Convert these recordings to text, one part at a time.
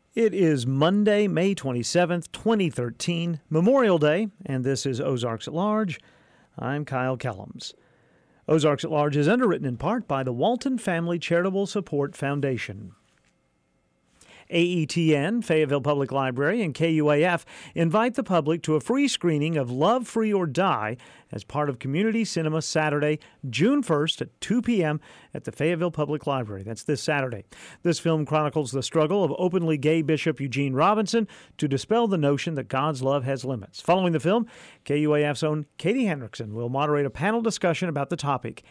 It is Monday, May 27th, 2013, Memorial Day, and this is Ozarks at Large. I'm Kyle Kellums. Ozarks at Large is underwritten in part by the Walton Family Charitable Support Foundation. AETN, Fayetteville Public Library, and KUAF invite the public to a free screening of Love, Free or Die as part of Community Cinema Saturday, June 1st at 2 p.m. at the Fayetteville Public Library. That's this Saturday. This film chronicles the struggle of openly gay Bishop Eugene Robinson to dispel the notion that God's love has limits. Following the film, KUAF's own Katie Hendrickson will moderate a panel discussion about the topic.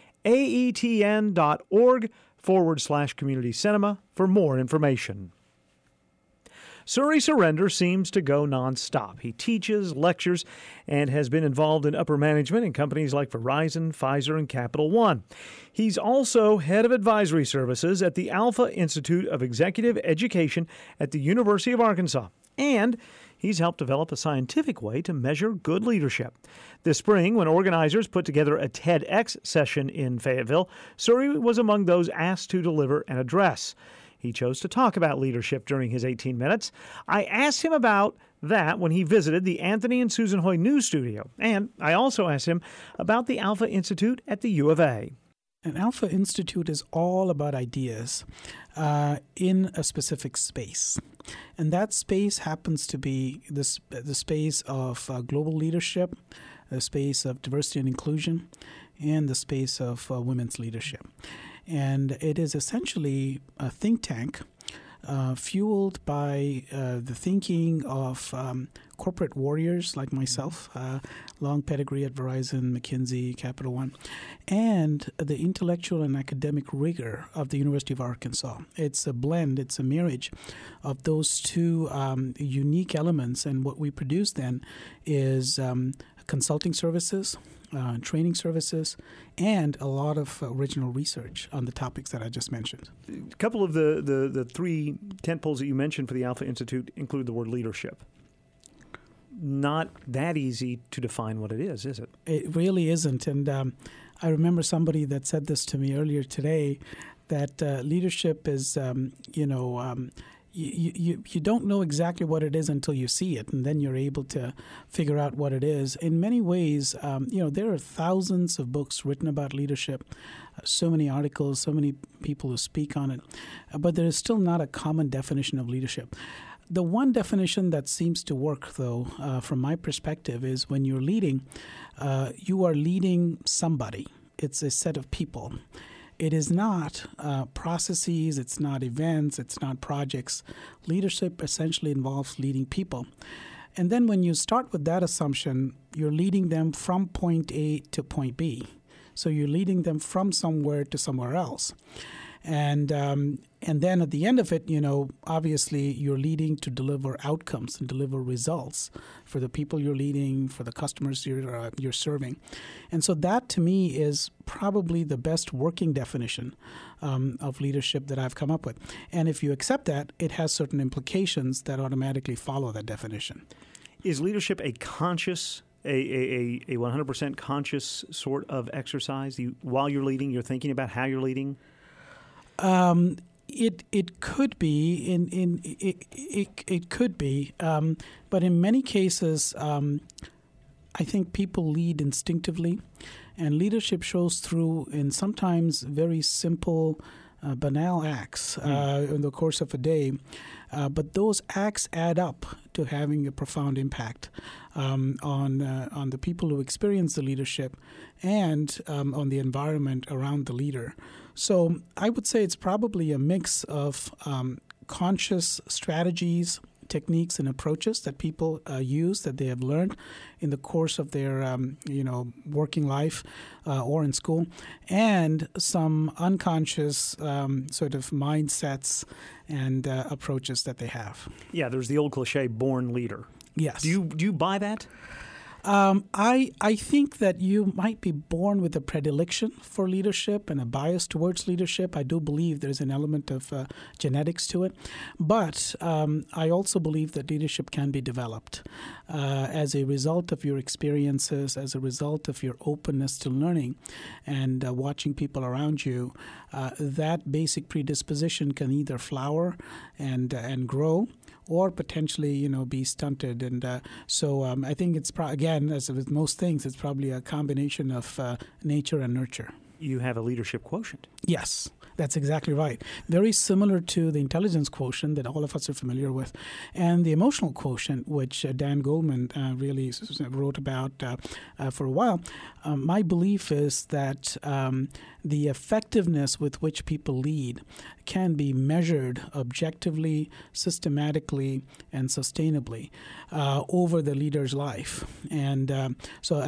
aetn.org/community cinema for more information. Suri Surrender seems to go nonstop. He teaches, lectures, and has been involved in upper management in companies like Verizon, Pfizer, and Capital One. He's also head of advisory services at the Alpha Institute of Executive Education at the University of Arkansas. And he's helped develop a scientific way to measure good leadership. This spring, when organizers put together a TEDx session in Fayetteville, Suri was among those asked to deliver an address. He chose to talk about leadership during his 18 minutes. I asked him about that when he visited the Anthony and Susan Hoy News Studio. And I also asked him about the Alpha Institute at the U of A. An Alpha Institute is all about ideas in a specific space. And that space happens to be the space of global leadership, the space of diversity and inclusion, and the space of women's leadership. And it is essentially a think tank fueled by the thinking of corporate warriors like myself, long pedigree at Verizon, McKinsey, Capital One, and the intellectual and academic rigor of the University of Arkansas. It's a blend, it's a marriage of those two unique elements. And what we produce then is consulting services, training services, and a lot of original research on the topics that I just mentioned. A couple of the three tentpoles that you mentioned for the Alpha Institute include the word leadership. Not that easy to define what it is it? It really isn't. And I remember somebody that said this to me earlier today, that leadership is, You don't know exactly what it is until you see it, and then you're able to figure out what it is. In many ways, there are thousands of books written about leadership, so many articles, so many people who speak on it, but there is still not a common definition of leadership. The one definition that seems to work, though, from my perspective, is when you're leading, you are leading somebody. It's a set of people. It is not processes, it's not events, it's not projects. Leadership essentially involves leading people. And then when you start with that assumption, you're leading them from point A to point B. So you're leading them from somewhere to somewhere else. And then at the end of it, obviously you're leading to deliver outcomes and deliver results for the people you're leading, for the customers you're serving. And so that, to me, is probably the best working definition of leadership that I've come up with. And if you accept that, it has certain implications that automatically follow that definition. Is leadership a conscious, a 100% conscious sort of exercise? While you're leading, you're thinking about how you're leading? It could be it could be, but in many cases, I think people lead instinctively, and leadership shows through in sometimes very simple, banal acts in the course of a day. But those acts add up to having a profound impact on the people who experience the leadership and on the environment around the leader. So I would say it's probably a mix of conscious strategies, techniques, and approaches that people use that they have learned in the course of their working life or in school, and some unconscious sort of mindsets and approaches that they have. Yeah, there's the old cliche, born leader. Yes. Do you buy that? I think that you might be born with a predilection for leadership and a bias towards leadership. I do believe there's an element of genetics to it. But I also believe that leadership can be developed as a result of your experiences, as a result of your openness to learning and watching people around you. That basic predisposition can either flower and grow, or potentially, be stunted. And so I think it's, again, as with most things, it's probably a combination of nature and nurture. You have a leadership quotient. Yes, that's exactly right. Very similar to the intelligence quotient that all of us are familiar with, and the emotional quotient, which Dan Goleman really wrote about for a while. My belief is that the effectiveness with which people lead can be measured objectively, systematically, and sustainably over the leader's life. And so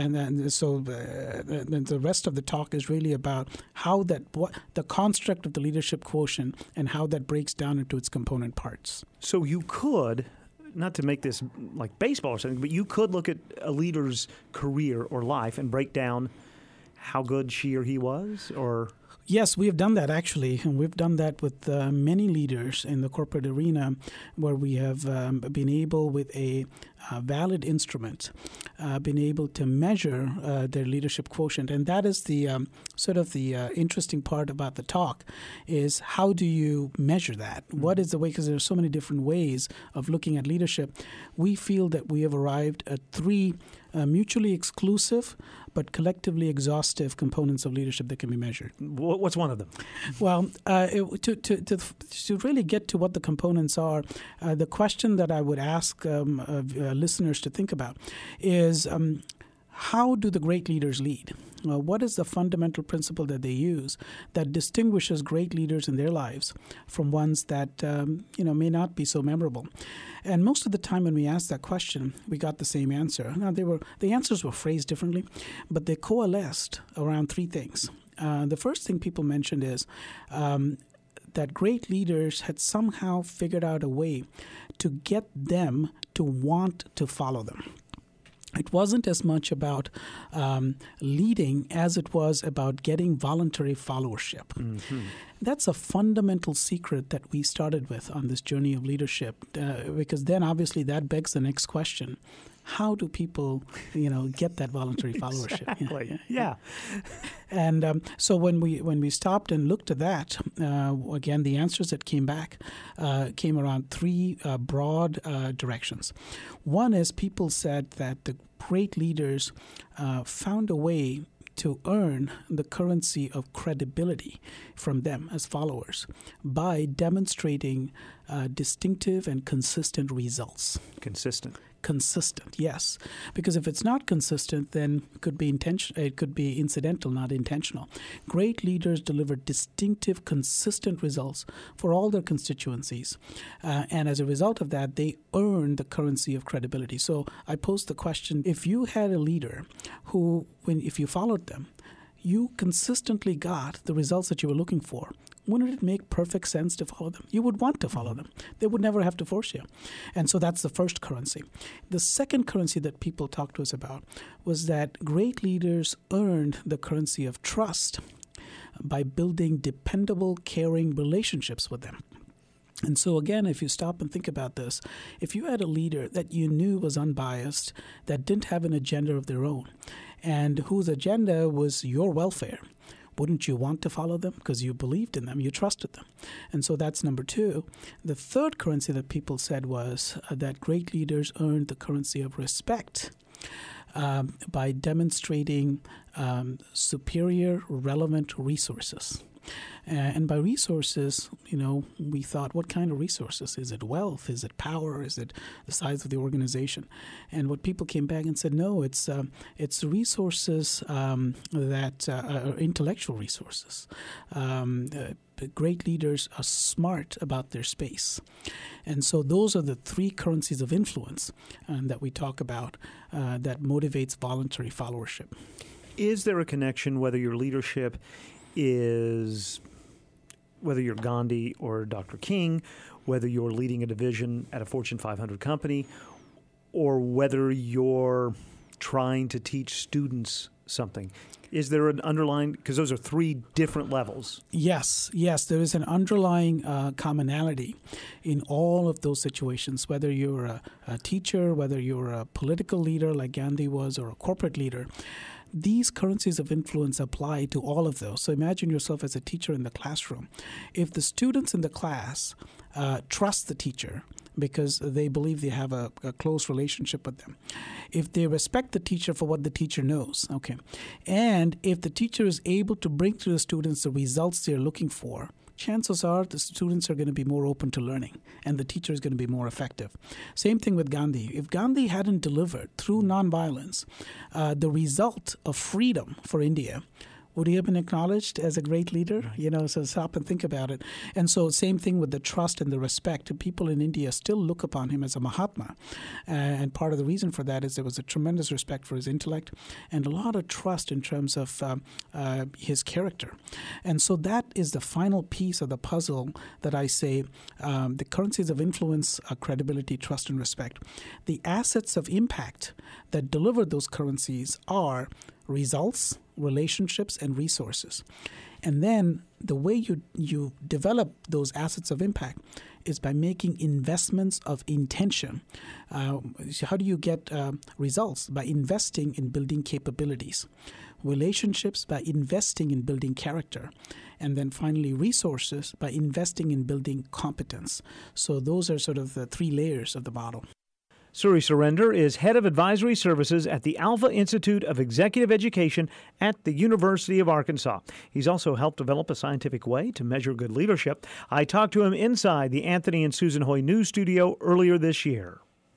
the rest of the talk is really about how what the construct of the leadership quotient and how that breaks down into its component parts. So you could, not to make this like baseball or something, but you could look at a leader's career or life and break down how good she or he was, or... Yes, we have done that actually, and we've done that with many leaders in the corporate arena, where we have been able, with a valid instrument, been able to measure their leadership quotient. And that is the sort of the interesting part about the talk, is how do you measure that? Mm-hmm. What is the way? Because there are so many different ways of looking at leadership. We feel that we have arrived at three mutually exclusive but collectively exhaustive components of leadership that can be measured. What's one of them? Well, to really get to what the components are, the question that I would ask listeners to think about is, how do the great leaders lead? What is the fundamental principle that they use that distinguishes great leaders in their lives from ones that may not be so memorable? And most of the time when we asked that question, we got the same answer. Now, the answers were phrased differently, but they coalesced around three things. The first thing people mentioned is that great leaders had somehow figured out a way to get them to want to follow them. It wasn't as much about leading as it was about getting voluntary followership. Mm-hmm. That's a fundamental secret that we started with on this journey of leadership, because then obviously that begs the next question. How do people, get that voluntary followership? Exactly. Yeah. And so when we stopped and looked at that, again, the answers that came back came around three broad directions. One is people said that the great leaders found a way to earn the currency of credibility from them as followers by demonstrating distinctive and consistent results. Consistent, yes. Because if it's not consistent, then it could be incidental, not intentional. Great leaders deliver distinctive, consistent results for all their constituencies. And as a result of that, they earn the currency of credibility. So I posed the question, if you had a leader who, if you followed them, you consistently got the results that you were looking for, wouldn't it make perfect sense to follow them? You would want to follow them. They would never have to force you. And so that's the first currency. The second currency that people talked to us about was that great leaders earned the currency of trust by building dependable, caring relationships with them. And so again, if you stop and think about this, if you had a leader that you knew was unbiased, that didn't have an agenda of their own, and whose agenda was your welfare, wouldn't you want to follow them? Because you believed in them, you trusted them. And so that's number two. The third currency that people said was that great leaders earned the currency of respect by demonstrating superior, relevant resources. And by resources, we thought, what kind of resources? Is it wealth? Is it power? Is it the size of the organization? And what people came back and said, no, it's resources that are intellectual resources. Great leaders are smart about their space. And so those are the three currencies of influence that we talk about that motivates voluntary followership. Is there a connection whether your leadership is, whether you're Gandhi or Dr. King, whether you're leading a division at a Fortune 500 company, or whether you're trying to teach students something? Is there an underlying, because those are three different levels? Yes, there is an underlying commonality in all of those situations, whether you're a teacher, whether you're a political leader like Gandhi was, or a corporate leader. These currencies of influence apply to all of those. So imagine yourself as a teacher in the classroom. If the students in the class trust the teacher, because they believe they have a close relationship with them. If they respect the teacher for what the teacher knows, okay, and if the teacher is able to bring to the students the results they're looking for, chances are the students are going to be more open to learning and the teacher is going to be more effective. Same thing with Gandhi. If Gandhi hadn't delivered through nonviolence the result of freedom for India, would he have been acknowledged as a great leader? So stop and think about it. And so same thing with the trust and the respect. People in India still look upon him as a Mahatma. And part of the reason for that is there was a tremendous respect for his intellect and a lot of trust in terms of his character. And so that is the final piece of the puzzle that I say the currencies of influence are credibility, trust, and respect. The assets of impact that deliver those currencies are results, relationships, and resources. And then the way you develop those assets of impact is by making investments of intention. So how do you get results? By investing in building capabilities. Relationships, by investing in building character. And then finally, resources, by investing in building competence. So those are sort of the three layers of the model. Suri Surender is Head of Advisory Services at the Alpha Institute of Executive Education at the University of Arkansas. He's also helped develop a scientific way to measure good leadership. I talked to him inside the Anthony and Susan Hoy News Studio earlier this year.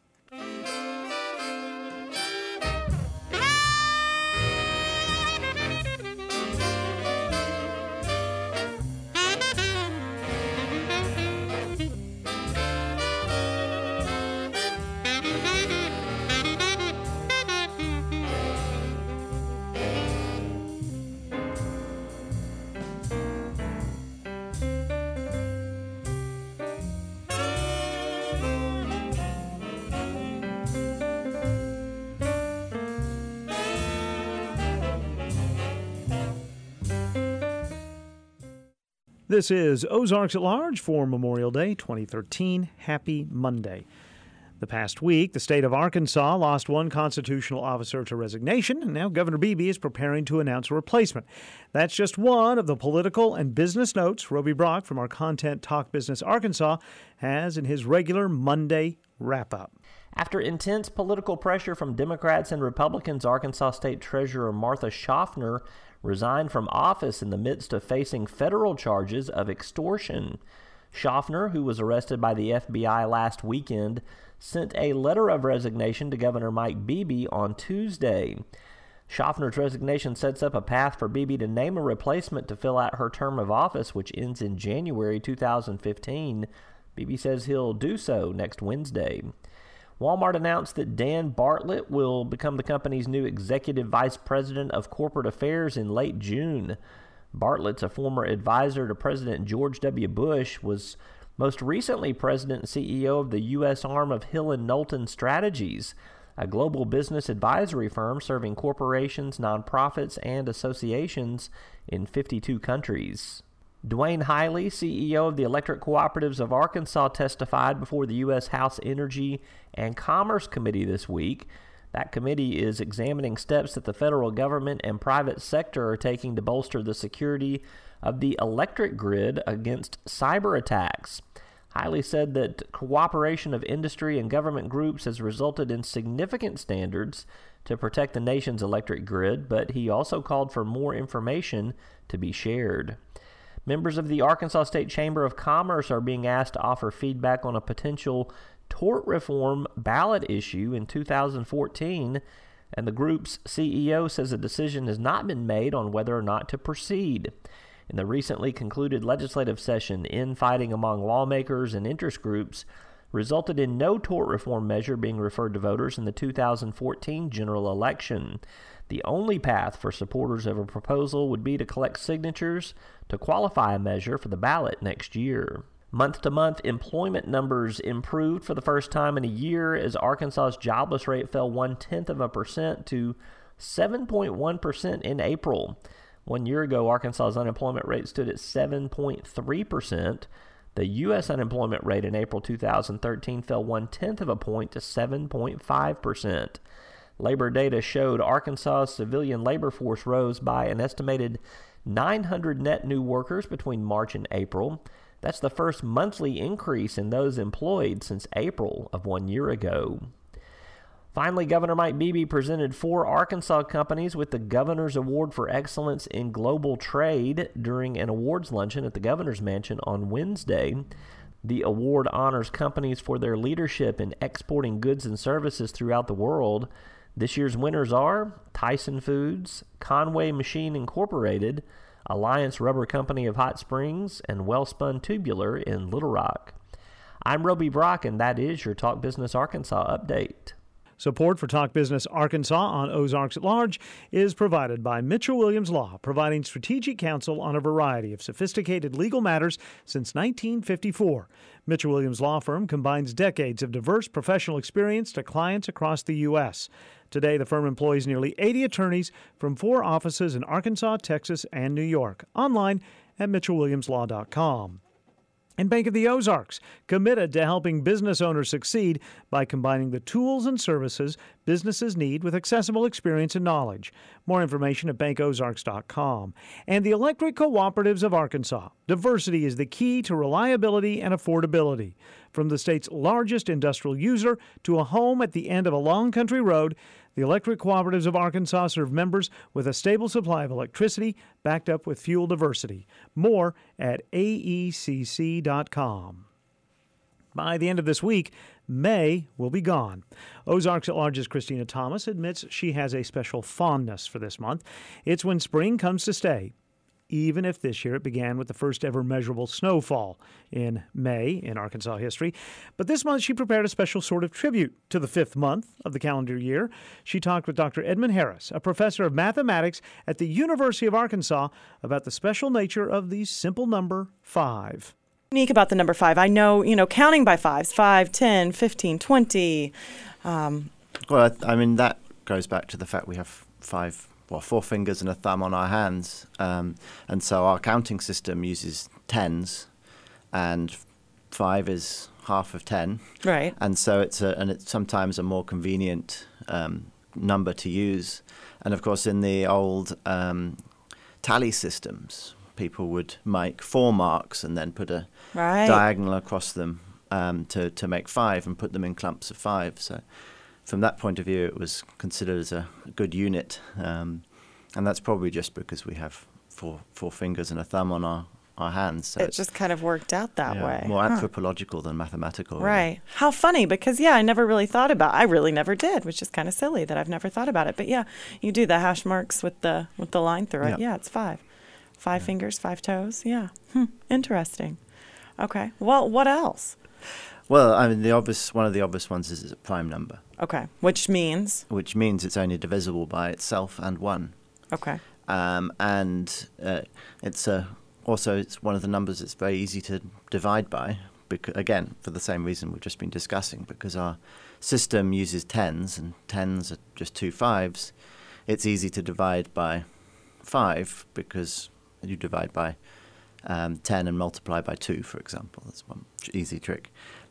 This is Ozarks at Large for Memorial Day 2013. Happy Monday. The past week, the state of Arkansas lost one constitutional officer to resignation, and now Governor Beebe is preparing to announce a replacement. That's just one of the political and business notes Roby Brock from our Content Talk Business Arkansas has in his regular Monday wrap-up. After intense political pressure from Democrats and Republicans, Arkansas State Treasurer Martha Schaffner resigned from office in the midst of facing federal charges of extortion. Schaffner, who was arrested by the FBI last weekend, sent a letter of resignation to Governor Mike Beebe on Tuesday. Schaffner's resignation sets up a path for Beebe to name a replacement to fill out her term of office, which ends in January 2015. Beebe says he'll do so next Wednesday. Walmart announced that Dan Bartlett will become the company's new Executive Vice President of Corporate Affairs in late June. Bartlett's a former advisor to President George W. Bush, was most recently president and CEO of the U.S. arm of Hill & Knowlton Strategies, a global business advisory firm serving corporations, nonprofits, and associations in 52 countries. Dwayne Hiley, CEO of the Electric Cooperatives of Arkansas, testified before the U.S. House Energy and Commerce Committee this week. That committee is examining steps that the federal government and private sector are taking to bolster the security of the electric grid against cyber attacks. Hiley said that cooperation of industry and government groups has resulted in significant standards to protect the nation's electric grid, but he also called for more information to be shared. Members of the Arkansas State Chamber of Commerce are being asked to offer feedback on a potential tort reform ballot issue in 2014, and the group's CEO says a decision has not been made on whether or not to proceed. In the recently concluded legislative session, infighting among lawmakers and interest groups resulted in no tort reform measure being referred to voters in the 2014 general election. The only path for supporters of a proposal would be to collect signatures to qualify a measure for the ballot next year. Month-to-month employment numbers improved for the first time in a year as Arkansas's jobless rate fell 0.1% to 7.1% in April. 1 year ago, Arkansas's unemployment rate stood at 7.3%. The U.S. unemployment rate in April 2013 fell 0.1 point to 7.5%. Labor data showed Arkansas's civilian labor force rose by an estimated 900 net new workers between March and April. That's the first monthly increase in those employed since April of 1 year ago. Finally, Governor Mike Beebe presented 4 Arkansas companies with the Governor's Award for Excellence in Global Trade during an awards luncheon at the Governor's Mansion on Wednesday. The award honors companies for their leadership in exporting goods and services throughout the world. This year's winners are Tyson Foods, Conway Machine Incorporated, Alliance Rubber Company of Hot Springs, and Wellspun Tubular in Little Rock. I'm Roby Brock, and that is your Talk Business Arkansas update. Support for Talk Business Arkansas on Ozarks at Large is provided by Mitchell Williams Law, providing strategic counsel on a variety of sophisticated legal matters since 1954. Mitchell Williams Law Firm combines decades of diverse professional experience to clients across the U.S. Today, the firm employs nearly 80 attorneys from 4 offices in Arkansas, Texas, and New York. Online at mitchellwilliamslaw.com. And Bank of the Ozarks, committed to helping business owners succeed by combining the tools and services businesses need with accessible experience and knowledge. More information at bankozarks.com. And the Electric Cooperatives of Arkansas. Diversity is the key to reliability and affordability. From the state's largest industrial user to a home at the end of a long country road, the Electric Cooperatives of Arkansas serve members with a stable supply of electricity backed up with fuel diversity. More at aecc.com. By the end of this week, May will be gone. Ozarks at Large's Christina Thomas admits she has a special fondness for this month. It's when spring comes to stay, even if this year it began with the first ever measurable snowfall in May in Arkansas history. But this month she prepared a special sort of tribute to the 5th month of the calendar year. She talked with Dr. Edmund Harris, a professor of mathematics at the University of Arkansas, about the special nature of the simple number 5. Unique about the number 5. I know, counting by 5s, 5, 10, 15, 20. Well, I mean, that goes back to the fact we have 4 fingers and a thumb on our hands. And so our counting system uses tens, and 5 is half of 10. Right. And so it's sometimes a more convenient number to use. And of course, in the old tally systems, people would make 4 marks and then put a diagonal across them to make 5 and put them in clumps of 5. So from that point of view, it was considered as a good unit. And that's probably just because we have four fingers and a thumb on our hands. So it just kind of worked out that way. More anthropological than mathematical. Right. Really. How funny, because, I never really thought about it. I really never did, which is kind of silly that I've never thought about it. But, you do the hash marks with the line through it. Yeah, it's 5. 5 fingers, 5 toes. Yeah. Interesting. Okay. Well, what else? Well, I mean, one of the obvious ones is a prime number. Okay. Which means? Which means it's only divisible by itself and 1. Okay. And it's one of the numbers that's very easy to divide by, because, again, for the same reason we've just been discussing, because our system uses tens, and tens are just 2 5s. It's easy to divide by 5 because you divide by 10 and multiply by 2, for example. That's one easy trick.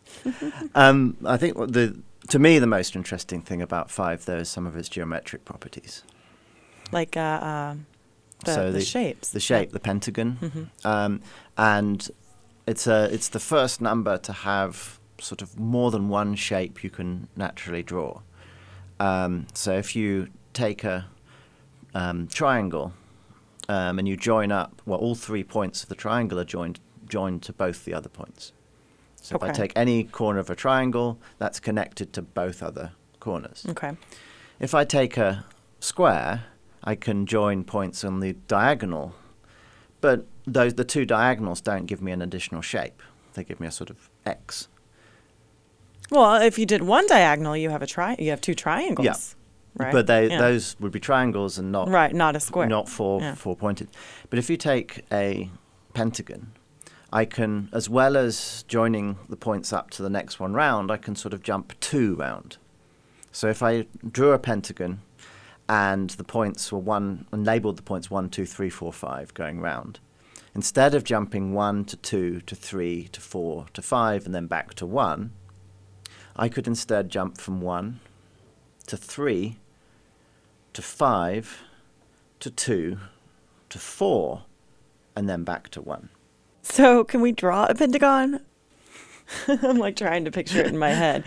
I think to me the most interesting thing about 5, though, is some of its geometric properties. Like the shapes. The shape, the pentagon. And it's the first number to have sort of more than one shape you can naturally draw. So if you take a triangle and you join up, all 3 points of the triangle are joined to both the other points. So if I take any corner of a triangle, that's connected to both other corners. Okay. If I take a square, I can join points on the diagonal, but the 2 diagonals don't give me an additional shape. They give me a sort of X. Well, if you did one diagonal, you have you have 2 triangles. Yeah. Right? But those would be triangles and not not a square. Not four-pointed. But if you take a pentagon, I can, as well as joining the points up to the next one round, I can sort of jump 2 round. So if I drew a pentagon and the points were 1 and labeled the points 1, 2, 3, 4, 5 going round, instead of jumping 1 to 2 to 3 to 4 to 5 and then back to 1, I could instead jump from 1 to 3 to 5 to 2 to 4 and then back to 1. So can we draw a pentagon? I'm like trying to picture it in my head.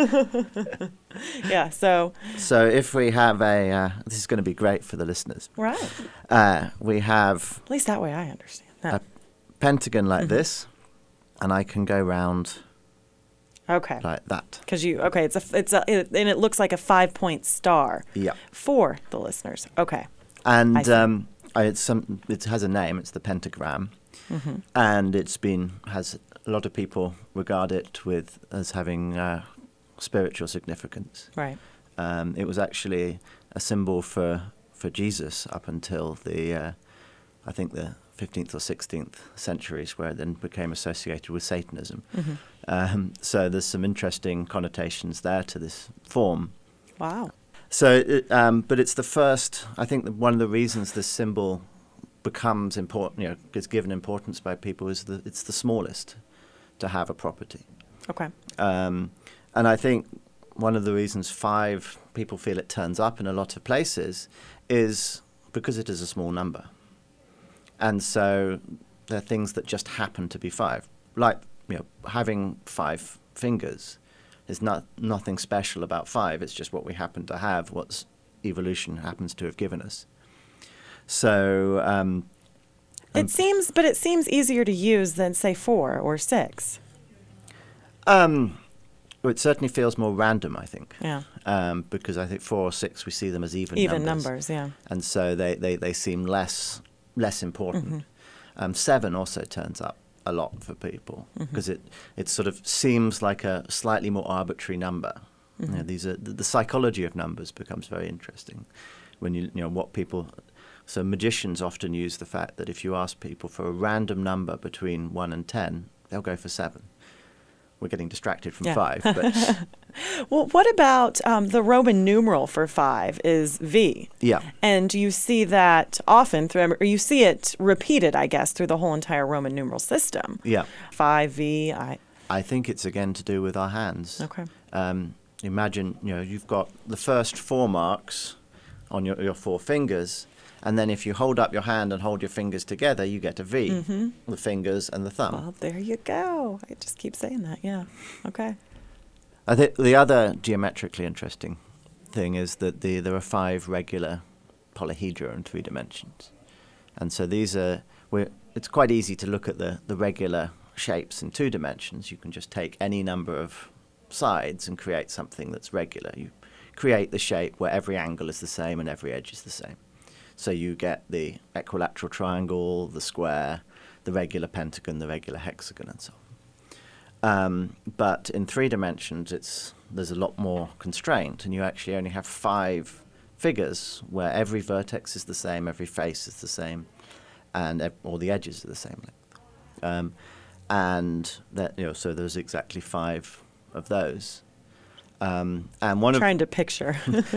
Yeah, so if we have this is going to be great for the listeners. right. We have At least that way I understand that. a pentagon like this, and I can go round Okay. like that. Because and it looks like a 5-point star. Yeah. For the listeners. Okay. And I see. it has a name. It's the pentagram, and has a lot of people regard it as having spiritual significance. Right. It was actually a symbol for Jesus up until I think the 15th or 16th centuries, where it then became associated with Satanism. So there's some interesting connotations there to this form. Wow. So, but it's the first. I think that one of the reasons this symbol becomes important, gets given importance by people, is that it's the smallest to have a property. Okay. And I think one of the reasons 5 people feel it turns up in a lot of places is because it is a small number. And so there are things that just happen to be 5. Like, having 5 fingers is nothing special about 5. It's just what we happen to have, what evolution happens to have given us. So it seems easier to use than say 4 or 6. It certainly feels more random, I think. Yeah. Because I think 4 or 6, we see them as even numbers. Yeah. And so they seem less important. 7 also turns up a lot for people because it sort of seems like a slightly more arbitrary number. These are the psychology of numbers becomes very interesting when what people. So magicians often use the fact that if you ask people for a random number between 1 and 10, they'll go for 7. We're getting distracted from 5. But well, what about the Roman numeral for 5 is V? Yeah. And you see that often or you see it repeated, I guess, through the whole entire Roman numeral system. Yeah. 5V. I think it's again to do with our hands. Okay. Imagine, you've got the first 4 marks on your 4 fingers, and then if you hold up your hand and hold your fingers together, you get a V, the fingers and the thumb. Well, there you go. I just keep saying that, yeah. Okay. I think the other geometrically interesting thing is that there are 5 regular polyhedra in 3 dimensions. And so it's quite easy to look at the regular shapes in 2 dimensions. You can just take any number of sides and create something that's regular. You create the shape where every angle is the same and every edge is the same. So you get the equilateral triangle, the square, the regular pentagon, the regular hexagon, and so on. But in 3 dimensions, there's a lot more constraint, and you actually only have 5 figures where every vertex is the same, every face is the same, and all the edges are the same length. And that, so there's exactly 5 of those. And one trying to picture.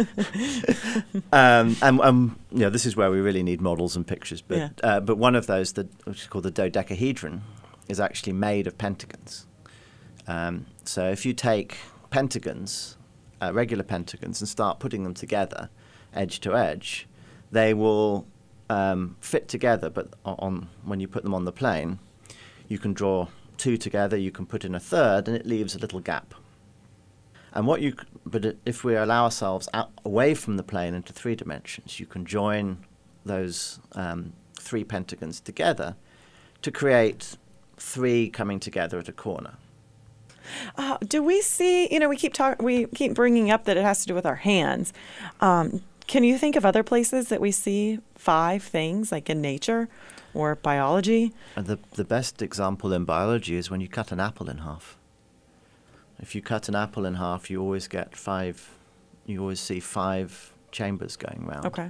This is where we really need models and pictures. But one of those, which is called the dodecahedron, is actually made of pentagons. So if you take pentagons, regular pentagons, and start putting them together, edge to edge, they will fit together. But when you put them on the plane, you can draw 2 together. You can put in a third, and it leaves a little gap. And but if we allow ourselves away from the plane into 3 dimensions, you can join those 3 pentagons together to create 3 coming together at a corner. Do we see? We keep bringing up that it has to do with our hands. Can you think of other places that we see 5 things, like in nature or biology? And the best example in biology is when you cut an apple in half. If you cut an apple in half, you always get 5. You always see 5 chambers going round. Okay.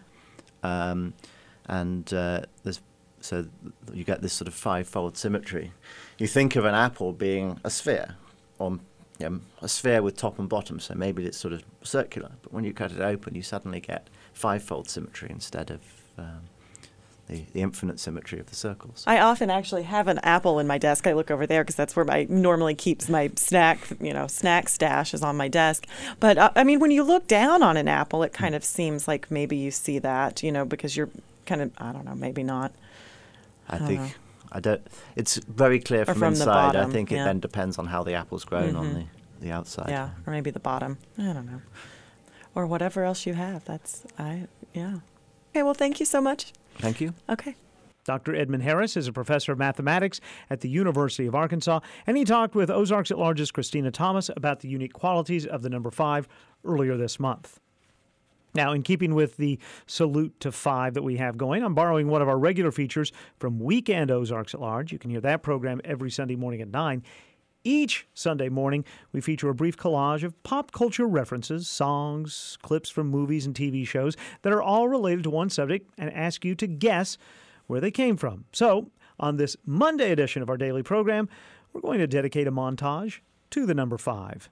So you get this sort of 5-fold symmetry. You think of an apple being a sphere, or a sphere with top and bottom. So maybe it's sort of circular. But when you cut it open, you suddenly get 5-fold symmetry instead of the infinite symmetry of the circles. I often actually have an apple in my desk. I look over there because that's where I normally keeps my snack stash is on my desk. But when you look down on an apple, it kind of seems like maybe you see that, because you're kind of, I don't know, maybe not. I think It's very clear from from the inside. bottom, I think it yeah. then depends on how the apple's grown on the outside. Yeah, or maybe the bottom. I don't know. Or whatever else you have. Yeah. Okay, well, thank you so much. Thank you. Okay. Dr. Edmund Harris is a professor of mathematics at the University of Arkansas, and he talked with Ozarks at Large's Christina Thomas about the unique qualities of the number 5 earlier this month. Now, in keeping with the salute to 5 that we have going, I'm borrowing one of our regular features from Weekend Ozarks at Large. You can hear that program every Sunday morning at 9. Each Sunday morning, we feature a brief collage of pop culture references, songs, clips from movies and TV shows that are all related to one subject and ask you to guess where they came from. So, on this Monday edition of our daily program, we're going to dedicate a montage to the number 5.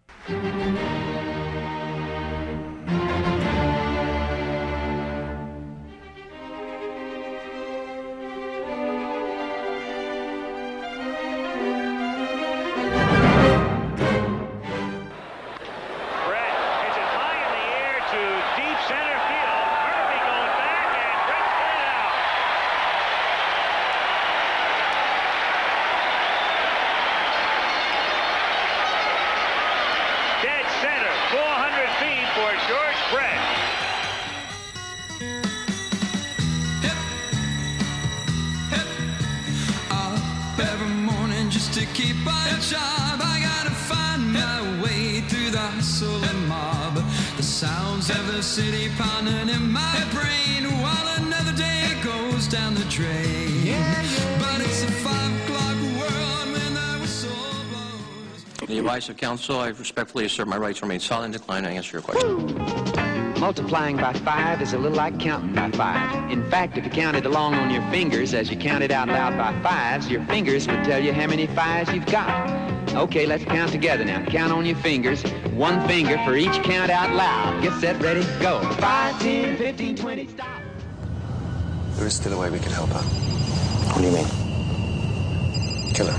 City pounding in my brain while another day goes down the drain. But it's a 5 o'clock world when the whistle blows. The advice of counsel, I respectfully assert my right to remain silent and decline to answer your question. Multiplying by 5 is a little like counting by 5. In fact, if you counted along on your fingers as you counted out loud by 5s, your fingers would tell you how many 5s you've got. Okay, let's count together now. Count on your fingers. 1 finger for each count out loud. Get set, ready, go. 5, 10, 15, 20, stop. There is still a way we can help her. What do you mean? Kill her.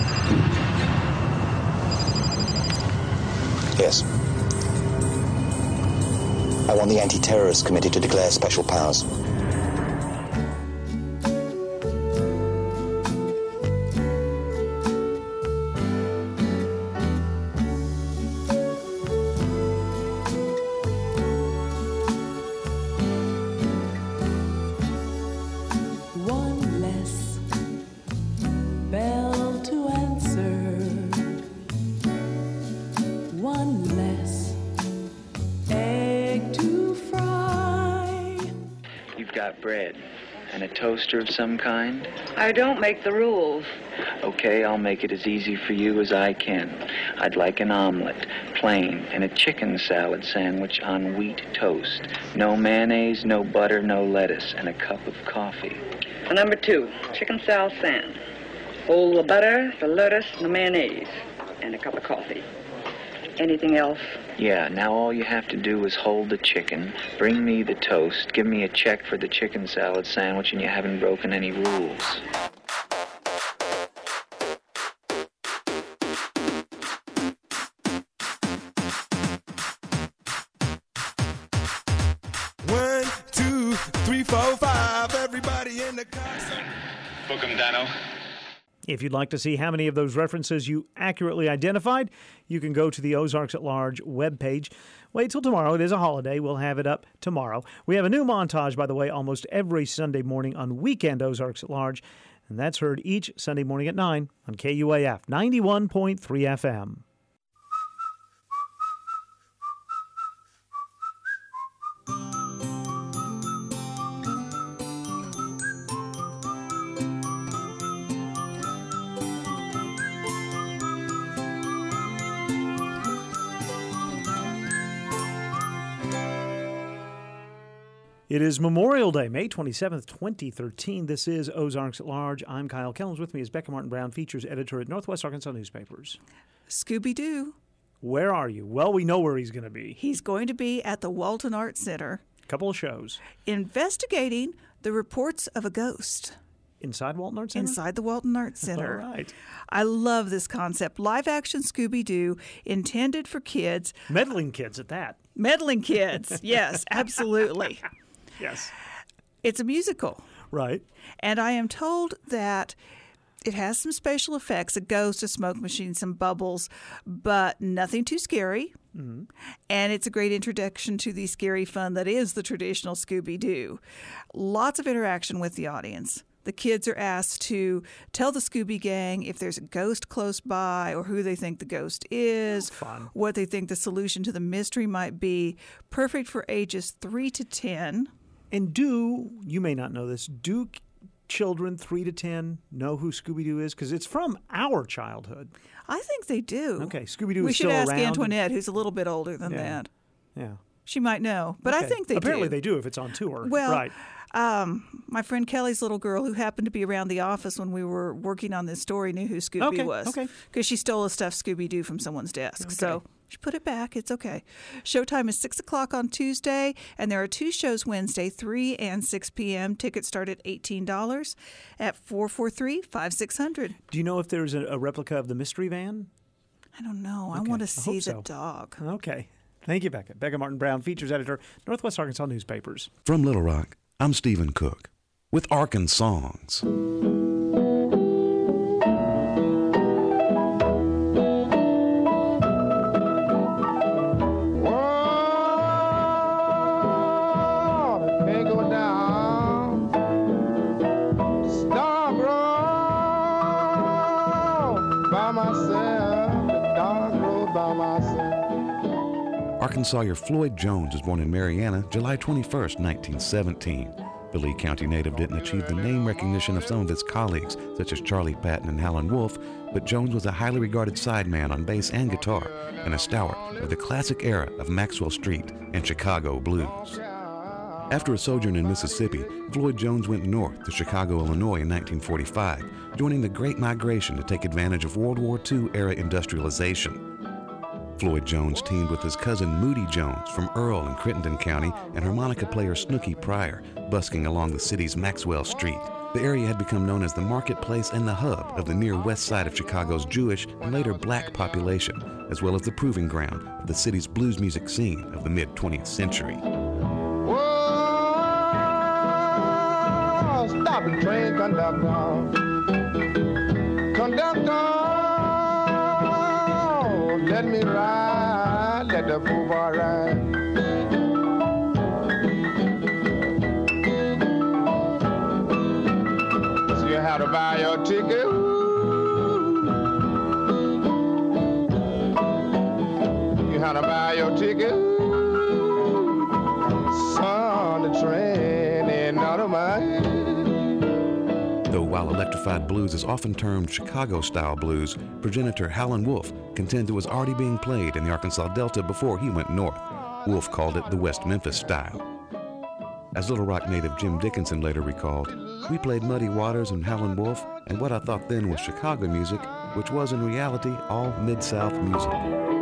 Yes. I want the Anti-Terrorist Committee to declare special powers. Bread and a toaster of some kind? I don't make the rules. Okay, I'll make it as easy for you as I can. I'd like an omelet, plain, and a chicken salad sandwich on wheat toast. No mayonnaise, no butter, no lettuce, and a cup of coffee. Number 2, chicken salad sand. Hold the butter, the lettuce, the mayonnaise, and a cup of coffee. Anything else? Yeah, now all you have to do is hold the chicken, bring me the toast, give me a check for the chicken salad sandwich, and you haven't broken any rules. One, two, three, four, five. Everybody in the car. Book 'em, Dano. If you'd like to see how many of those references you accurately identified, you can go to the Ozarks at Large webpage. Wait till tomorrow. It is a holiday. We'll have it up tomorrow. We have a new montage, by the way, almost every Sunday morning on Weekend Ozarks at Large, and that's heard each Sunday morning at 9 on KUAF 91.3 FM. It is Memorial Day, May 27th, 2013. This is Ozarks at Large. I'm Kyle Kellums. With me is Becca Martin Brown, features editor at Northwest Arkansas Newspapers. Scooby-Doo. Where are you? Well, we know where he's going to be. He's going to be at the Walton Arts Center. Couple of shows. Investigating the reports of a ghost. Inside Walton Arts Center? Inside the Walton Arts Center. All right. I love this concept. Live-action Scooby-Doo, intended for kids. Meddling kids at that. Meddling kids. Yes, absolutely. Yes. It's a musical. Right. And I am told that It has some special effects, a ghost, a smoke machine, some bubbles, but nothing too scary. Mm-hmm. And it's a great introduction to the scary fun that is the traditional Scooby-Doo. Lots of interaction with the audience. The kids are asked to tell the Scooby Gang if there's a ghost close by or who they think the ghost is, what they think the solution to the mystery might be. Perfect for ages 3 to 10. And you may not know this, do children 3 to 10 know who Scooby-Doo is? Because it's from our childhood. I think they do. Okay, Scooby-Doo is still still around. around. We should ask Antoinette, who's a little bit older than that. Yeah. She might know, but Okay. I think they Apparently do. they do if it's on tour. Well, right. My friend Kelly's little girl, who happened to be around the office when we were working on this story, knew who Scooby was. Okay. Because she stole a stuffed Scooby-Doo from someone's desk. So she put it back. It's okay. Showtime is 6 o'clock on Tuesday, and there are 2 shows Wednesday, 3 and 6 p.m. Tickets start at $18 at 443-5600. Do you know if there's a replica of the Mystery Van? I don't know. I Okay, want to I see hope the so. dog. Okay. Thank you, Becca. Becca Martin Brown, features editor, Northwest Arkansas Newspapers. From Little Rock, I'm Stephen Cook with Arkansongs. Can't go down. Star road by myself. The dark road by myself. Arkansas Sawyer Floyd Jones was born in Marianna, July 21st, 1917. The Lee County native didn't achieve the name recognition of some of his colleagues, such as Charlie Patton and Howlin' Wolf, but Jones was a highly regarded sideman on bass and guitar, and a stalwart of the classic era of Maxwell Street and Chicago blues. After a sojourn in Mississippi, Floyd Jones went north to Chicago, Illinois in 1945, joining the Great Migration to take advantage of World War II-era industrialization. Floyd Jones teamed with his cousin Moody Jones from Earl in Crittenden County and harmonica player Snooky Pryor, busking along the city's Maxwell Street. The area had become known as the marketplace and the hub of the near west side of Chicago's Jewish and later black population, as well as the proving ground of the city's blues music scene of the mid-20th century. Whoa, stop the train, conductor. Conductor, let me ride, let the poor boy ride. So you have to buy your ticket. You have to buy your ticket. Son, the train ain't none of mine. Though while electrified blues is often termed Chicago-style blues, progenitor Howlin' Wolf contends it was already being played in the Arkansas Delta before he went north. Wolf called it the West Memphis style. As Little Rock native Jim Dickinson later recalled, we played Muddy Waters and Howlin' Wolf and what I thought then was Chicago music, which was in reality all Mid-South music.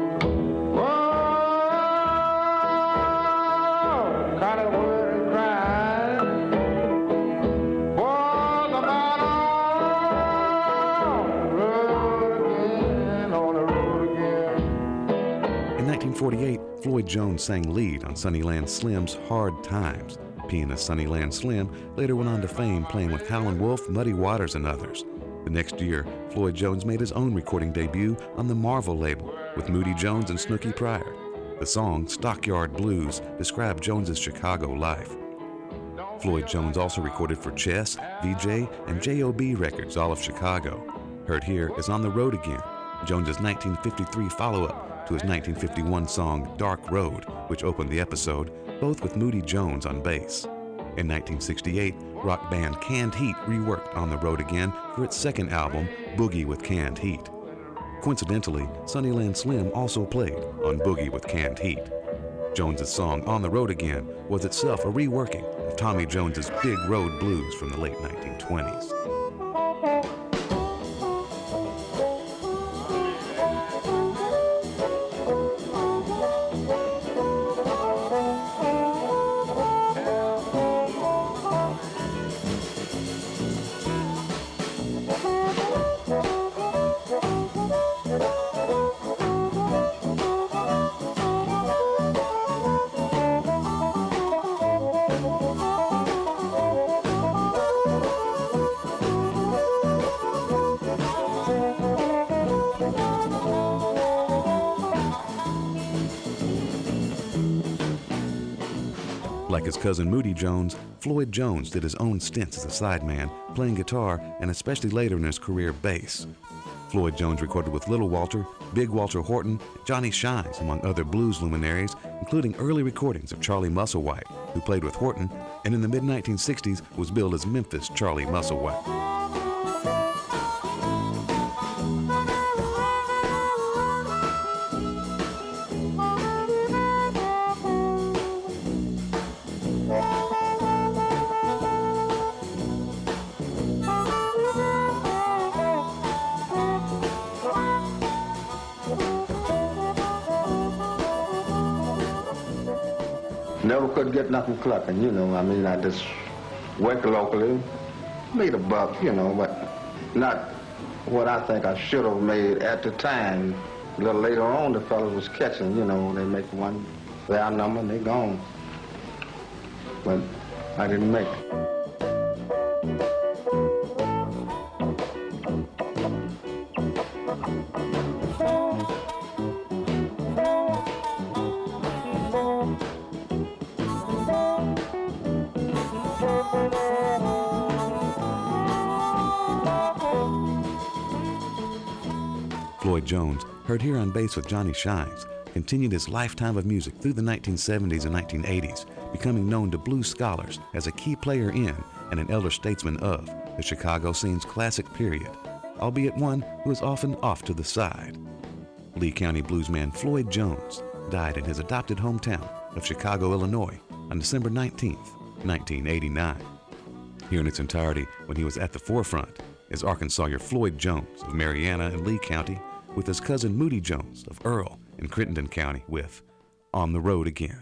In 1948, Floyd Jones sang lead on Sonny Land Slim's Hard Times. Pianist Sonny Land Slim later went on to fame playing with Howlin' Wolf, Muddy Waters, and others. The next year, Floyd Jones made his own recording debut on the Marvel label with Moody Jones and Snooky Pryor. The song, Stockyard Blues, described Jones's Chicago life. Floyd Jones also recorded for Chess, VJ, and J.O.B. Records, all of Chicago. Heard here is On the Road Again, Jones's 1953 follow-up to his 1951 song Dark Road, which opened the episode, both with Moody Jones on bass. In 1968, rock band Canned Heat reworked On the Road Again for its second album, Boogie with Canned Heat. Coincidentally, Sonny Land Slim also played on Boogie with Canned Heat. Jones's song On the Road Again was itself a reworking of Tommy Jones's Big Road Blues from the late 1920s. Like his cousin Moody Jones, Floyd Jones did his own stints as a sideman, playing guitar and especially later in his career, bass. Floyd Jones recorded with Little Walter, Big Walter Horton, Johnny Shines, among other blues luminaries, including early recordings of Charlie Musselwhite, who played with Horton and in the mid-1960s was billed as Memphis Charlie Musselwhite. Never could get nothing clucking, you know. I mean, I just worked locally, made a buck, you know, but not what I think I should have made at the time. A little later on, the fellas was catching, you know. They make one, their number, and they gone. But I didn't make it. Floyd Jones, heard here on bass with Johnny Shines, continued his lifetime of music through the 1970s and 1980s, becoming known to blues scholars as a key player in and an elder statesman of the Chicago scene's classic period, albeit one who is often off to the side. Lee County bluesman Floyd Jones died in his adopted hometown of Chicago, Illinois on December 19, 1989. Here in its entirety, when he was at the forefront, is Arkansawyer Floyd Jones of Marianna and Lee County, with his cousin Moody Jones of Earl in Crittenden County with On the Road Again.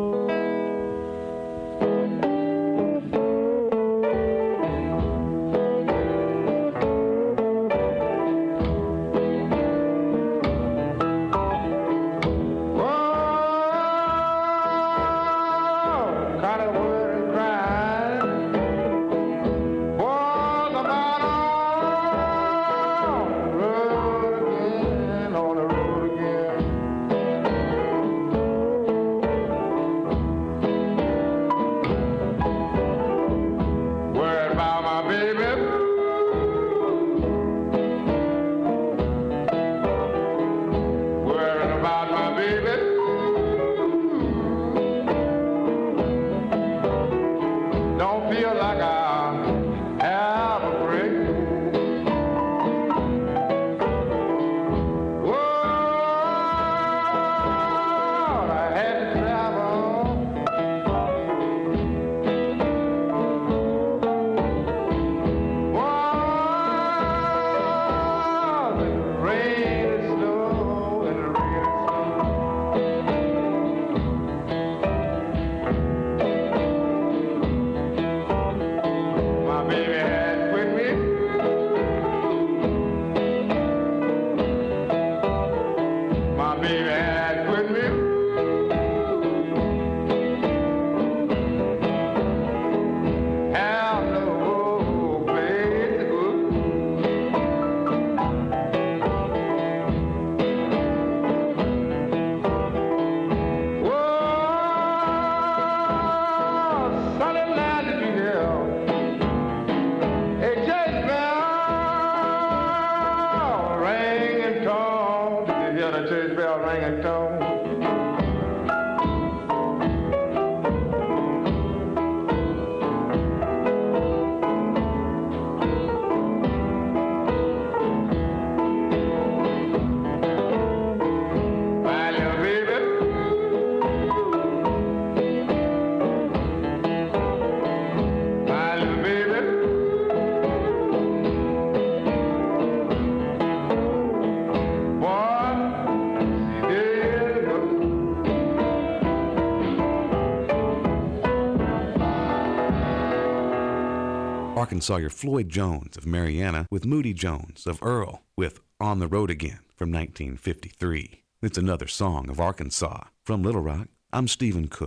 Arkansawyer Floyd Jones of Marianna with Moody Jones of Earl with On the Road Again from 1953. It's another song of Arkansas. From Little Rock, I'm Stephen Cook.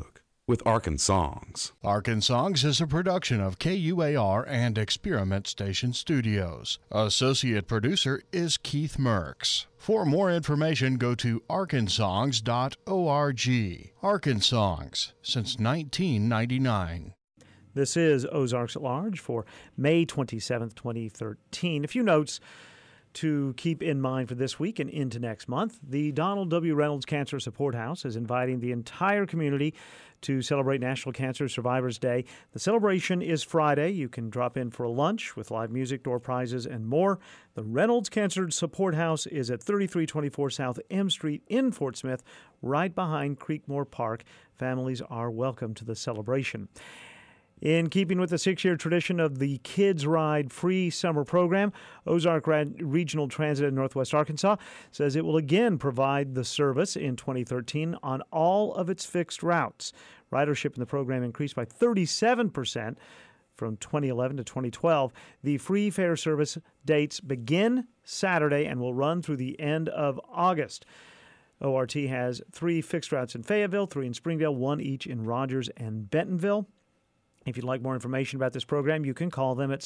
with Arkansongs. Arkansongs is a production of KUAR and Experiment Station Studios. Associate producer is Keith Merks. For more information, go to arkansongs.org. Arkansongs, since 1999. This is Ozarks at Large for May 27th, 2013. A few notes to keep in mind for this week and into next month. The Donald W. Reynolds Cancer Support House is inviting the entire community to celebrate National Cancer Survivors Day. The celebration is Friday. You can drop in for a lunch with live music, door prizes, and more. The Reynolds Cancer Support House is at 3324 South M Street in Fort Smith, right behind Creekmore Park. Families are welcome to the celebration. In keeping with the 6-year tradition of the Kids Ride free summer program, Ozark Regional Transit in Northwest Arkansas says it will again provide the service in 2013 on all of its fixed routes. Ridership in the program increased by 37% from 2011 to 2012. The free fare service dates begin Saturday and will run through the end of August. ORT has 3 fixed routes in Fayetteville, 3 in Springdale, 1 each in Rogers and Bentonville. If you'd like more information about this program, you can call them at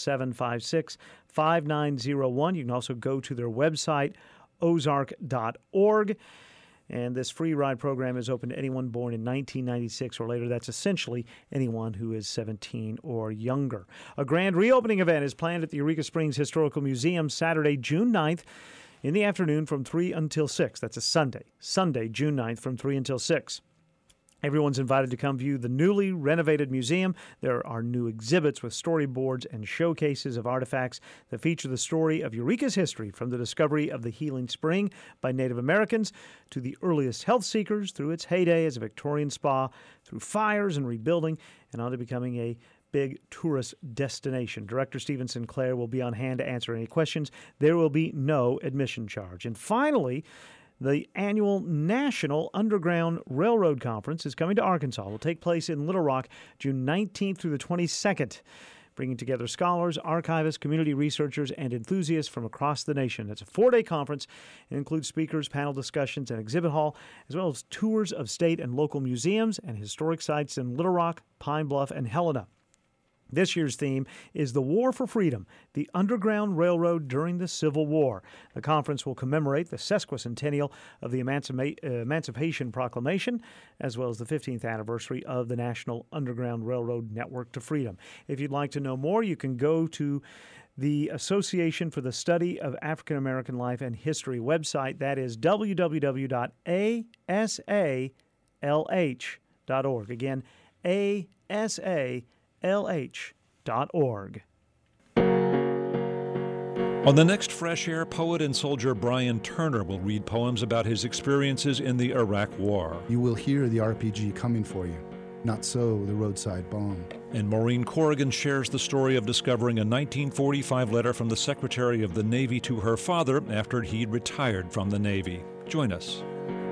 756-5901. You can also go to their website, ozark.org. And this free ride program is open to anyone born in 1996 or later. That's essentially anyone who is 17 or younger. A grand reopening event is planned at the Eureka Springs Historical Museum Saturday, June 9th in the afternoon from 3 until 6. That's a Sunday. Sunday, June 9th from 3 until 6. Everyone's invited to come view the newly renovated museum. There are new exhibits with storyboards and showcases of artifacts that feature the story of Eureka's history, from the discovery of the healing spring by Native Americans to the earliest health seekers through its heyday as a Victorian spa, through fires and rebuilding, and on to becoming a big tourist destination. Director Stephen Sinclair will be on hand to answer any questions. There will be no admission charge. And finally, the annual National Underground Railroad Conference is coming to Arkansas. It will take place in Little Rock June 19th through the 22nd, bringing together scholars, archivists, community researchers, and enthusiasts from across the nation. It's a 4-day conference. It includes speakers, panel discussions, and exhibit hall, as well as tours of state and local museums and historic sites in Little Rock, Pine Bluff, and Helena. This year's theme is the War for Freedom, the Underground Railroad during the Civil War. The conference will commemorate the sesquicentennial of the Emancipation Proclamation, as well as the 15th anniversary of the National Underground Railroad Network to Freedom. If you'd like to know more, you can go to the Association for the Study of African American Life and History website. That is www.asalh.org. Again, asalh.org. On the next Fresh Air, poet and soldier Brian Turner will read poems about his experiences in the Iraq War. You will hear the RPG coming for you, not so the roadside bomb. And Maureen Corrigan shares the story of discovering a 1945 letter from the Secretary of the Navy to her father after he'd retired from the Navy. Join us.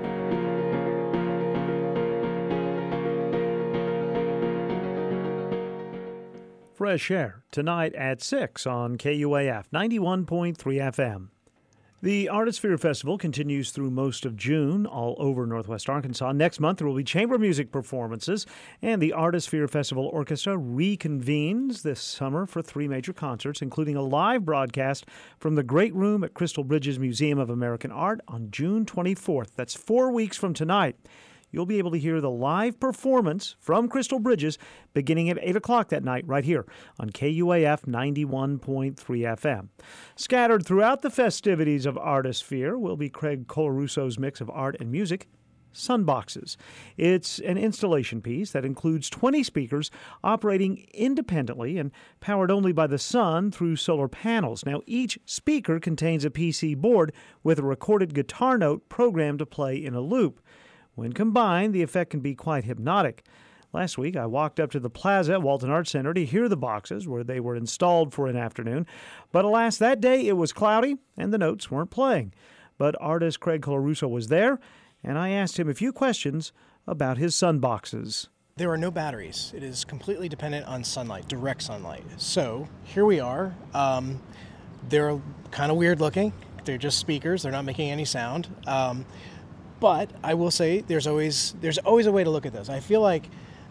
Fresh Air, tonight at 6 on KUAF 91.3 FM. The Artisphere Festival continues through most of June all over Northwest Arkansas. Next month, there will be chamber music performances, and the Artisphere Festival Orchestra reconvenes this summer for 3 major concerts, including a live broadcast from the Great Room at Crystal Bridges Museum of American Art on June 24th. That's 4 weeks from tonight. You'll be able to hear the live performance from Crystal Bridges beginning at 8 o'clock that night right here on KUAF 91.3 FM. Scattered throughout the festivities of Artisphere will be Craig Colaruso's mix of art and music, Sunboxes. It's an installation piece that includes 20 speakers operating independently and powered only by the sun through solar panels. Now, each speaker contains a PC board with a recorded guitar note programmed to play in a loop. When combined, the effect can be quite hypnotic. Last week, I walked up to the Plaza at Walton Arts Center to hear the boxes where they were installed for an afternoon. But alas, that day it was cloudy and the notes weren't playing. But artist Craig Colaruso was there, and I asked him a few questions about his Sunboxes. There are no batteries. It is completely dependent on sunlight, direct sunlight. So here we are. They're kind of weird looking. They're just speakers. They're not making any sound. But I will say there's always a way to look at this. I feel like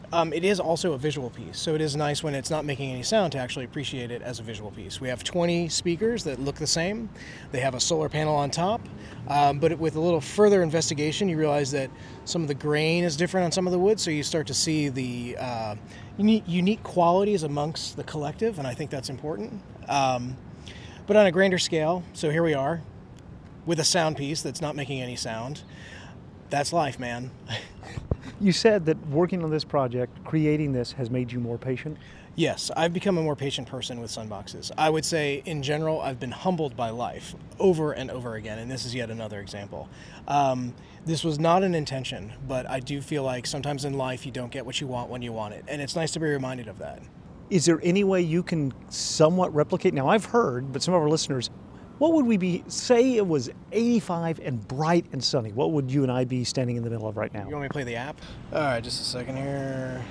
It is also a visual piece, so it is nice when it's not making any sound to actually appreciate it as a visual piece. We have 20 speakers that look the same. They have a solar panel on top, but with a little further investigation, you realize that some of the grain is different on some of the wood, so you start to see the unique qualities amongst the collective, and I think that's important. But on a grander scale, so here we are with a sound piece that's not making any sound. That's life, man. You said that working on this project, creating this, has made you more patient? Yes, I've become a more patient person with Sunboxes. I would say, in general, I've been humbled by life over and over again, and this is yet another example. This was not an intention, but I do feel like sometimes in life you don't get what you want when you want it, and it's nice to be reminded of that. Is there any way you can somewhat replicate? Now, I've heard, but some of our listeners, what would we be, say it was 85 and bright and sunny, what would you and I be standing in the middle of right now? You want me to play the app? All right, just a second here.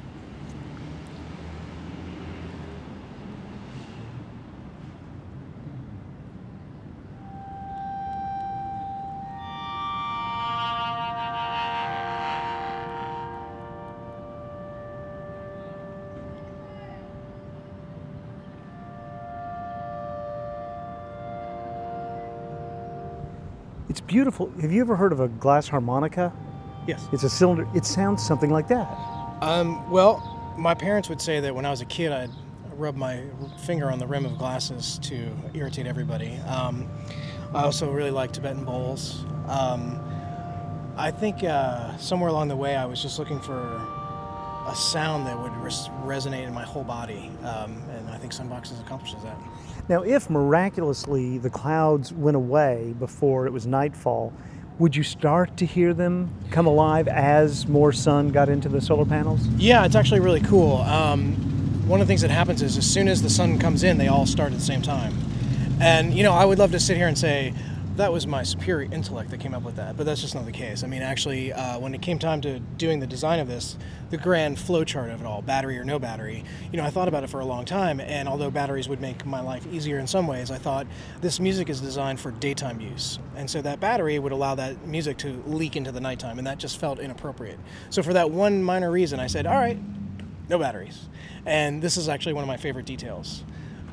It's beautiful. Have you ever heard of a glass harmonica? Yes. It's a cylinder. It sounds something like that. Well, my parents would say that when I was a kid, I'd rub my finger on the rim of glasses to irritate everybody. I also really like Tibetan bowls. I think somewhere along the way, I was just looking for a sound that would resonate in my whole body, and I think Sunboxes accomplishes that. Now, if miraculously the clouds went away before it was nightfall, would you start to hear them come alive as more sun got into the solar panels? Yeah, it's actually really cool. One of the things that happens is as soon as the sun comes in, they all start at the same time. And, you know, I would love to sit here and say, that was my superior intellect that came up with that, but that's just not the case. I mean, actually, when it came time to doing the design of this, the grand flow chart of it all, battery or no battery, you know, I thought about it for a long time, and although batteries would make my life easier in some ways, I thought this music is designed for daytime use, and so that battery would allow that music to leak into the nighttime, and that just felt inappropriate. So for that one minor reason, I said, all right, no batteries. And this is actually one of my favorite details.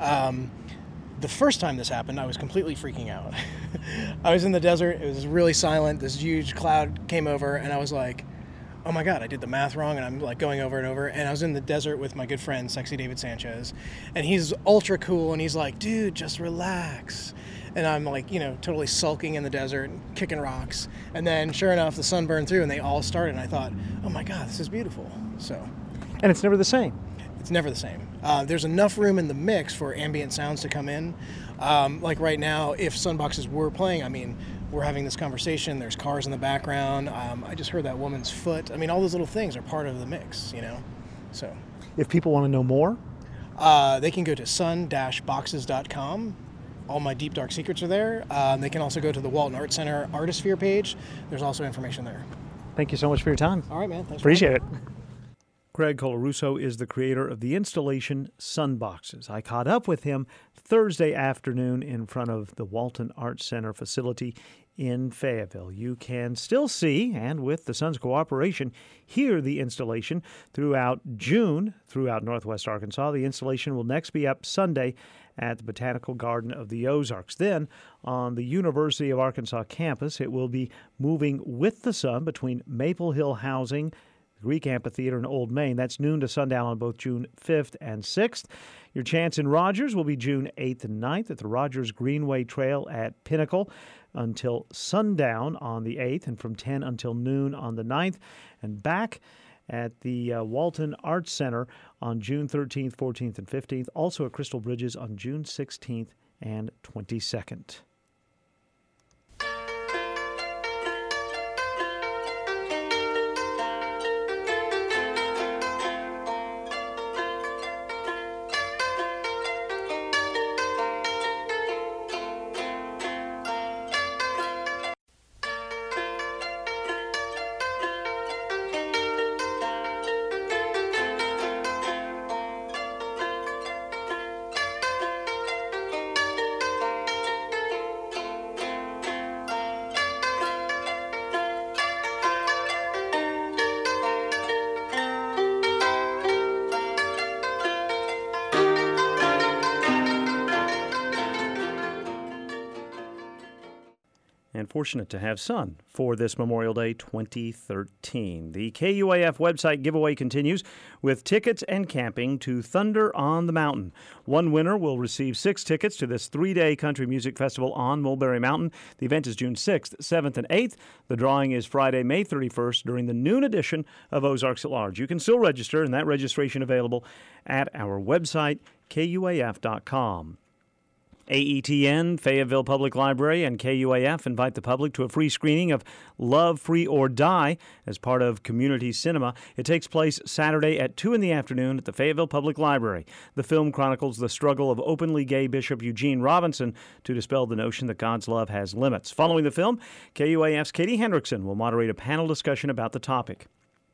The first time this happened, I was completely freaking out. I was in the desert, it was really silent, this huge cloud came over, and I was like, oh my God, I did the math wrong, and I'm like going over and over, and I was in the desert with my good friend, Sexy David Sanchez, and he's ultra cool, and he's like, dude, just relax. And I'm like, you know, totally sulking in the desert, kicking rocks, and then sure enough, the sun burned through, and they all started, and I thought, oh my God, this is beautiful. So. And it's never the same. It's never the same. There's enough room in the mix for ambient sounds to come in. Like right now, if Sunboxes were playing, I mean, we're having this conversation, there's cars in the background, I just heard that woman's foot. I mean, all those little things are part of the mix, you know? So. If people want to know more? They can go to sun-boxes.com. All my deep, dark secrets are there. They can also go to the Walton Art Center Artisphere page. There's also information there. Thank you so much for your time. All right, man. Thanks. Appreciate it. Greg Colarusso is the creator of the installation Sunboxes. I caught up with him Thursday afternoon in front of the Walton Art Center facility in Fayetteville. You can still see, and with the Sun's cooperation, hear the installation throughout June throughout Northwest Arkansas. The installation will next be up Sunday at the Botanical Garden of the Ozarks. Then, on the University of Arkansas campus, it will be moving with the sun between Maple Hill Housing, Greek Amphitheater in Old Main. That's noon to sundown on both June 5th and 6th. Your chance in Rogers will be June 8th and 9th at the Rogers Greenway Trail at Pinnacle until sundown on the 8th and from 10 until noon on the 9th. And back at the Walton Arts Center on June 13th, 14th, and 15th. Also at Crystal Bridges on June 16th and 22nd. and fortunate to have sun for this Memorial Day 2013. The KUAF website giveaway continues with tickets and camping to Thunder on the Mountain. One winner will receive 6 tickets to this 3-day country music festival on Mulberry Mountain. The event is June 6th, 7th, and 8th. The drawing is Friday, May 31st during the noon edition of Ozarks at Large. You can still register, and that registration available at our website, KUAF.com. AETN, Fayetteville Public Library, and KUAF invite the public to a free screening of Love, Free, or Die as part of Community Cinema. It takes place Saturday at 2 in the afternoon at the Fayetteville Public Library. The film chronicles the struggle of openly gay Bishop Eugene Robinson to dispel the notion that God's love has limits. Following the film, KUAF's Katie Hendrickson will moderate a panel discussion about the topic.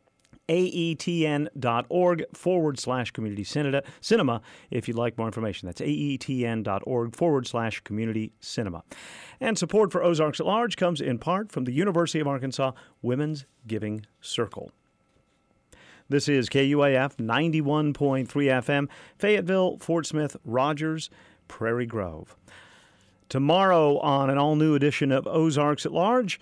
aetn.org/community cinema if you'd like more information. That's aetn.org/community cinema. And support for Ozarks at Large comes in part from the University of Arkansas Women's Giving Circle. This is KUAF 91.3 FM, Fayetteville, Fort Smith, Rogers, Prairie Grove. Tomorrow on an all-new edition of Ozarks at Large,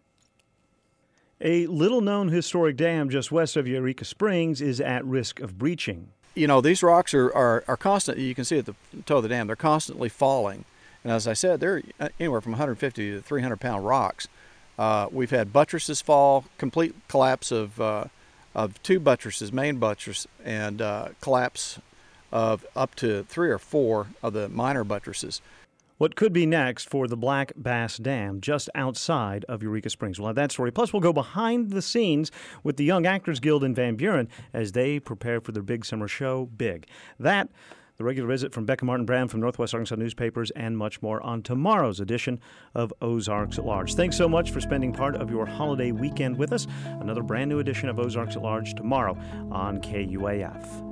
a little-known historic dam just west of Eureka Springs is at risk of breaching. You know, these rocks are constant. You can see at the toe of the dam, they're constantly falling. And as I said, they're anywhere from 150 to 300-pound rocks. We've had buttresses fall, complete collapse of 2 buttresses, main buttress, and collapse of up to 3 or 4 of the minor buttresses. What could be next for the Black Bass Dam just outside of Eureka Springs? We'll have that story. Plus, we'll go behind the scenes with the Young Actors Guild in Van Buren as they prepare for their big summer show, Big. That, the regular visit from Becca Martin Brown from Northwest Arkansas Newspapers, and much more on tomorrow's edition of Ozarks at Large. Thanks so much for spending part of your holiday weekend with us. Another brand new edition of Ozarks at Large tomorrow on KUAF.